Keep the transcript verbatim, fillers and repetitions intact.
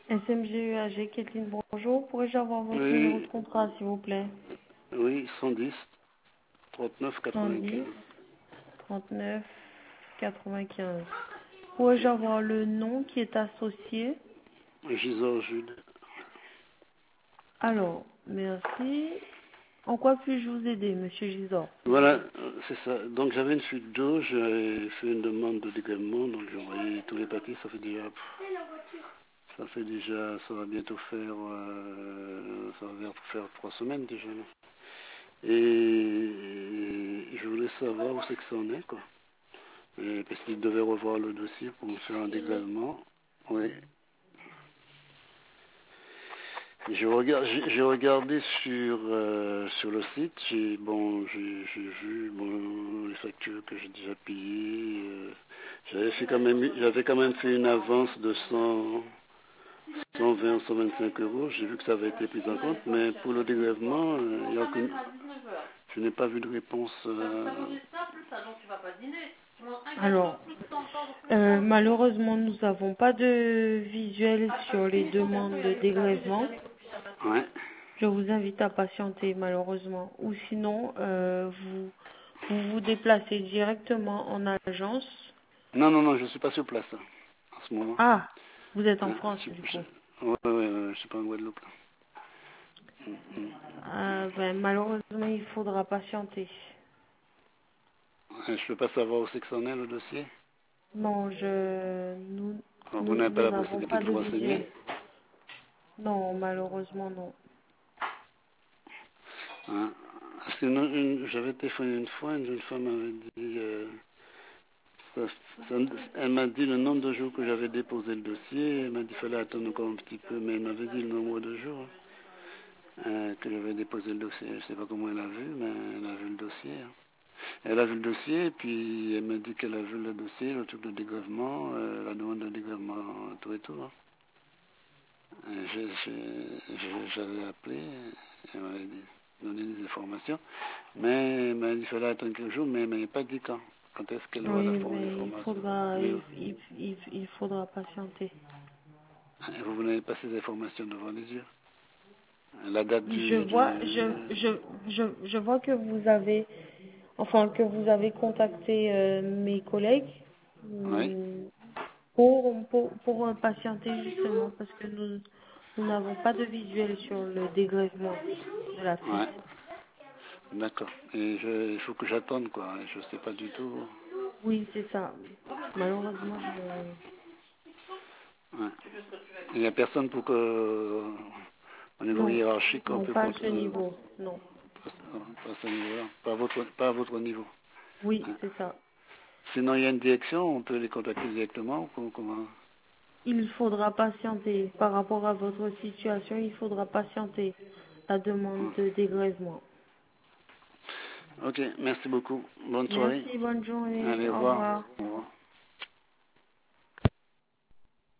S M G E A G, Kathleen, bonjour. Pourrais-je avoir votre numéro de Oui, contrat, s'il vous plaît? oui, cent dix, trente-neuf, cent dix, quatre-vingt-quinze. trente-neuf, quatre-vingt-quinze. Pourrais-je avoir le nom qui est associé? Gisors Jude. Alors, merci. En quoi puis-je vous aider, monsieur Gisors? Voilà, euh, c'est ça. Donc j'avais une fuite d'eau, j'ai fait une demande de dégrèvement, donc j'ai envoyé tous les papiers, ça fait déjà, pff, ça fait déjà, ça va bientôt faire, euh, ça va bientôt faire trois semaines déjà. Et, et je voulais savoir où c'est que ça en est, quoi. Et parce qu'il devait revoir le dossier pour me faire un dégrèvement. Oui. J'ai regardé, j'ai j'ai regardé sur, euh, sur le site, j'ai bon, j'ai j'ai vu bon, les factures que j'ai déjà payées. euh, j'avais fait quand même, j'avais quand même fait une avance de cent, cent vingt, cent vingt-cinq euros. J'ai vu que ça avait été pris en compte, mais pour le dégrèvement, euh, il y a aucune- je n'ai pas vu de réponse. euh, Alors, euh, malheureusement, nous n'avons pas de visuel sur les demandes de dégrèvement. Ouais. Je vous invite à patienter, malheureusement. Ou sinon, euh, vous, vous vous déplacez directement en agence. Non, non, non, je suis pas sur place là, en ce moment. Ah, vous êtes en Hein, France, je, du coup. je, ouais, ouais, ouais, je suis pas en Guadeloupe là. Mm, mm. Euh, ben, malheureusement, il faudra patienter. Ouais, je peux pas savoir où c'est que ça en est le dossier. Non, je, nous, Alors, vous nous, n'avez pas nous la n'avons possibilité pas de de vous renseigner. visuel. Non, malheureusement, non. Hein. Parce que une- une- j'avais téléphoné une fois, une jeune femme m'avait dit, euh, ça- ça- elle m'a dit le nombre de jours que j'avais déposé le dossier, elle m'a dit qu'il fallait attendre encore un petit peu, mais elle m'avait dit le nombre de jours hein, euh, que j'avais déposé le dossier. Je ne sais pas comment elle a vu, mais elle a vu le dossier. Hein. Elle a vu le dossier, et puis elle m'a dit qu'elle a vu le dossier, le truc de dégrèvement, euh, la demande de dégrèvement, tout et tout. Hein. Euh, j'ai- j'ai- j'ai- J'avais appelé, elle m'avait dit- donné des informations. Mais elle m'a dit qu'il fallait attendre quelques jours, mais elle m'avait pas dit quand. Quand est-ce qu'elle aura la Oui, forme mais il d'information. faudra, Mais il, il, il, il faudra patienter. vous, vous n'avez pas ces informations devant les yeux. La date Je du... vois, du... je, je, je, je vois que vous avez, enfin que vous avez contacté euh, mes collègues Oui, hum, pour, pour, pour euh, patienter justement parce que nous, nous n'avons pas de visuel sur le dégrèvement de la fuite. ouais, d'accord. Et je, il faut que j'attende, quoi. Je sais pas du tout. Oui, c'est ça. Malheureusement, je, Ouais. Il n'y a personne pour que, au niveau non, hiérarchique, on non, peut pas à compter, ce euh, niveau, non. pas pas à ce niveau-là, pas à votre, pas à votre niveau. Oui, Hein. c'est ça. Sinon, il y a une direction, on peut les contacter directement, ou comment, comment... Il faudra patienter. Par rapport à votre situation, il faudra patienter la demande Hum. de dégrèvement. Ok, merci beaucoup. Bonne soirée. Merci, bonne journée. Allez, au Au revoir. revoir. Au revoir.